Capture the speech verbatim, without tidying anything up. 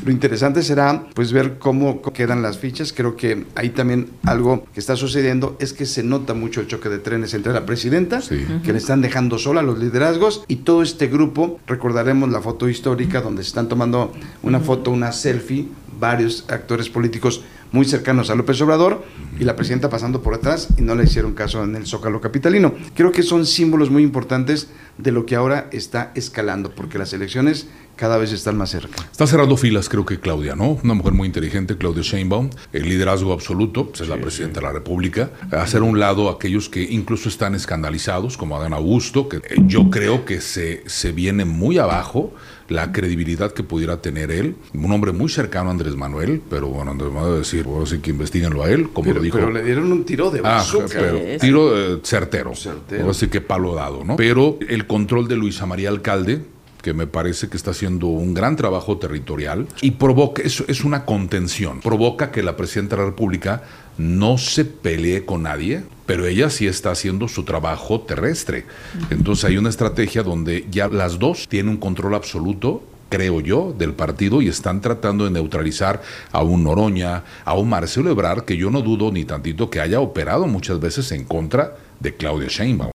Lo interesante será pues ver cómo quedan las fichas. Creo que ahí también algo que está sucediendo es que se nota mucho el choque de trenes entre la presidenta, sí. que le están dejando sola los liderazgos, y todo este grupo. Recordaremos la foto histórica donde se están tomando una foto, una selfie, varios actores políticos muy cercanos a López Obrador, y la presidenta pasando por atrás, y no le hicieron caso en el Zócalo capitalino. Creo que son símbolos muy importantes de lo que ahora está escalando, porque las elecciones cada vez están más cerca. Está cerrando filas, creo que Claudia, ¿no? Una mujer muy inteligente, Claudia Sheinbaum, el liderazgo absoluto, pues es sí, la presidenta sí. de la República. Hacer a un lado a aquellos que incluso están escandalizados, como Adán Augusto, que yo creo que se, se viene muy abajo la credibilidad que pudiera tener él. Un hombre muy cercano a Andrés Manuel, pero bueno, Andrés Manuel va a decir, ahora sí que investiguenlo a él, como pero, lo dijo. Pero le dieron un tiro de bazooka. Ah, pero tiro eh, certero. certero. Ahora sí que palo dado, ¿no? Pero el control de Luisa María Alcalde, que me parece que está haciendo un gran trabajo territorial y provoca, es, es una contención, provoca que la presidenta de la República no se pelee con nadie, pero ella sí está haciendo su trabajo terrestre. Entonces hay una estrategia donde ya las dos tienen un control absoluto, creo yo, del partido, y están tratando de neutralizar a un Noroña, a un Marcelo Ebrard, que yo no dudo ni tantito que haya operado muchas veces en contra de Claudia Sheinbaum.